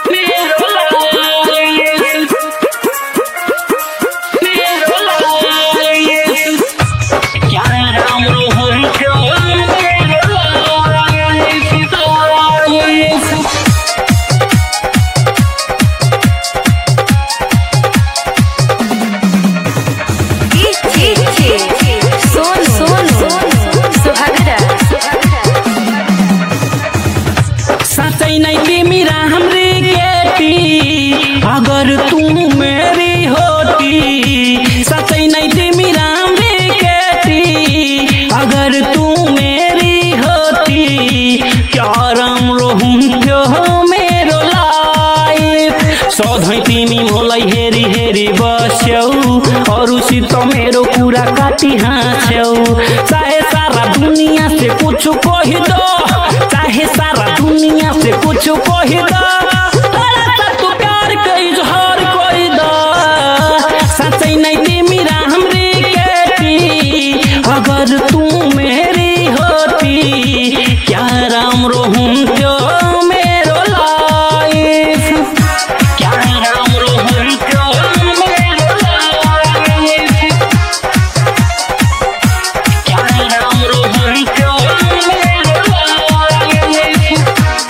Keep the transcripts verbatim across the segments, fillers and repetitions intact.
अगर तू मेरी होती सच्ची नहीं थी मेरा बेटी। अगर तू मेरी होती क्या राम रहूं जो मेरो लाइफ सौधई तीमी मोलाई हेरी हेरी बस्यौ और उसी तो मेरो पूरा काटी हाँस्यौ। चाहे सारा दुनिया से कुछ कह दो, चाहे सारा दुनिया से कुछ कह दो, अगर तू मेरी होती क्या राम रहूं जो मेरो लाइफ, क्या राम रहूं जो मेरो लाइफ, क्या राम रहूं जो मेरो लाइफ।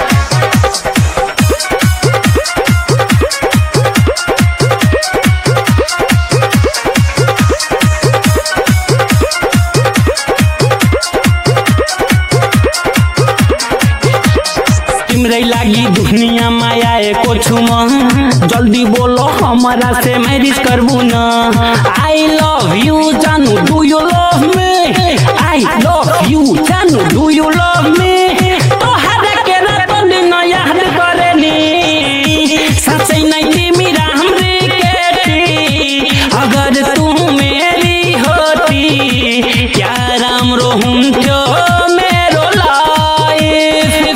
तिम्रै लागि दुनिया माया एको छु म, जल्दी बोलो हमारा से मैरिज करबू न। आई लव यू जानू do you love me, I love you जानू डू यू लव मी। तोहरा के रात दिन याद करेनी सच्ची नहीं थी मेरा हमरी केटी। अगर तू मेरी होती क्या राम रहूं जो मेरो लाइफ,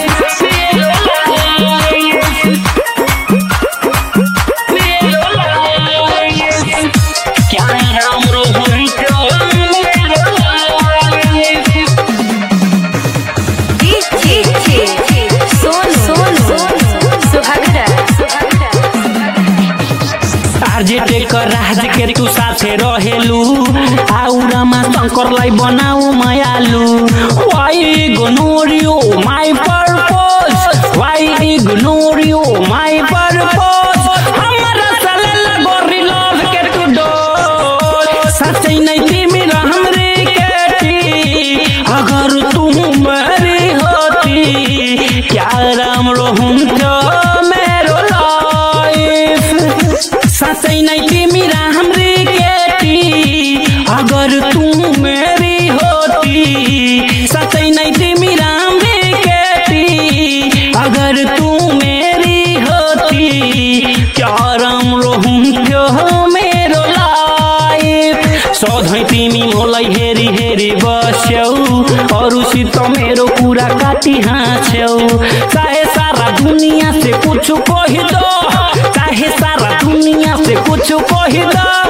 राज के तू साथे रहेलू आउरामा शंकरलाई बनाऊ मायालू। Why ignore you my purpose, why ignore you my purpose। हमारा साला गोरी लव के तू डोल सच्ची नहीं थी मेरा हमरी केटी। अगर तू मेरी होती क्या राम रहूं जो मेरो लाइफ, सच्ची नहीं थी मेरा हमरी केटी। अगर तू मेरी होती सच्ची नहीं थी मेरा हमरी केटी। अगर तू मेरी होती क्या राम रहूं जो मेरो लाइफ सौधई तीमी मोलाई हेरी हेरी बस्यौ और उसी तो मेरो पूरा काटी हाँस्यौ। चाहे सारा दुनिया से कुछ कह दो, चाहे सारा दुनिया से कुछ कह दो,